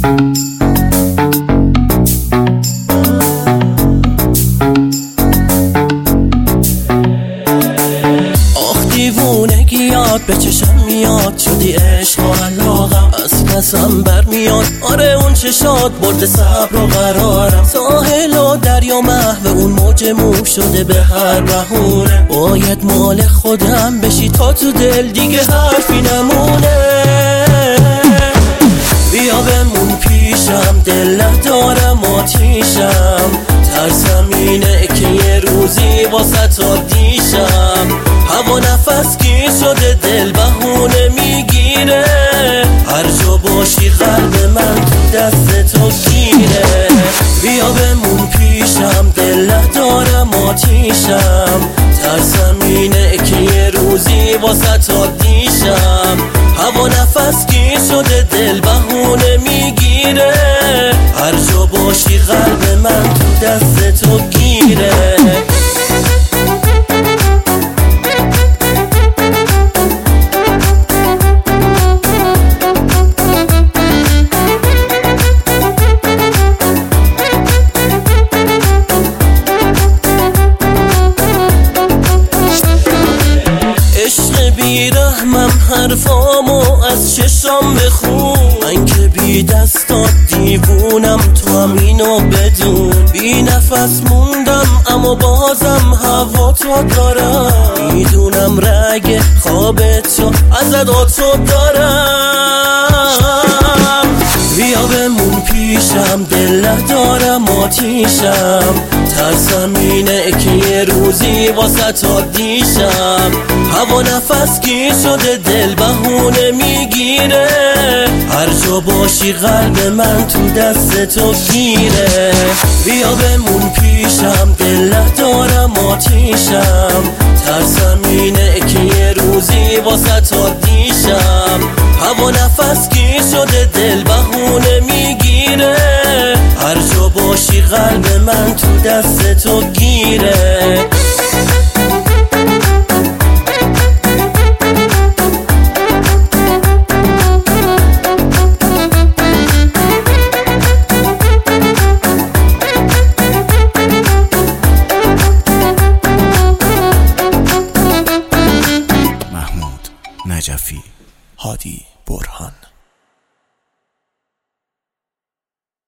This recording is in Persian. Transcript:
دیوونگیات به چشم میاد، شدی عشق و علاقم از نسم برمیاد. آره اون چشات برده صبر و قرارم، ساحل و دریا محو اون موج مو شده به هر بهونه. باید مال خودم بشی تا تو دل دیگه حرفی نمونه. بیا بمون پیشم، دل ندارم آتیشم، ترسم اینه که یه روزی واسه تا دیشم. هوا نفس گیر شده، دل بهونه میگیره، هر جا باشی قلب من تو دست تو گیره. بیا بمون پیشم، دل ندارم آتیشم، ترسم اینه که یه روزی واسه تا دیشم. هوا نفس گیر شده، دل بهونه میگیره، هر جا باشی قلب من تو دست تو گیره. بیرحمم حرفامو از چشام بخون، من که بی دستات دیوونم، تو هم اینو بدون. بی نفس موندم اما بازم هوا تو دارم، میدونم رگ خواب تو ازت تو دارم. بیا بمون پیشم، دل ندارم آتیشم، ترسم اینه که یه روزی واسه تا دیشم. هوا نفس گیر شده، دل بهونه میگیره، هر جا باشی قلب من تو دست تو گیره. بیا بمون پیشم، دل ندارم آتیشم، ترسم اینه که یه روزی واسه تا دیشم. هوا نفس گیر شده، دل بهونه میگیره، هر جا باشی قلب من تو دست تو گیره. محمود نجفی، هادی برهان.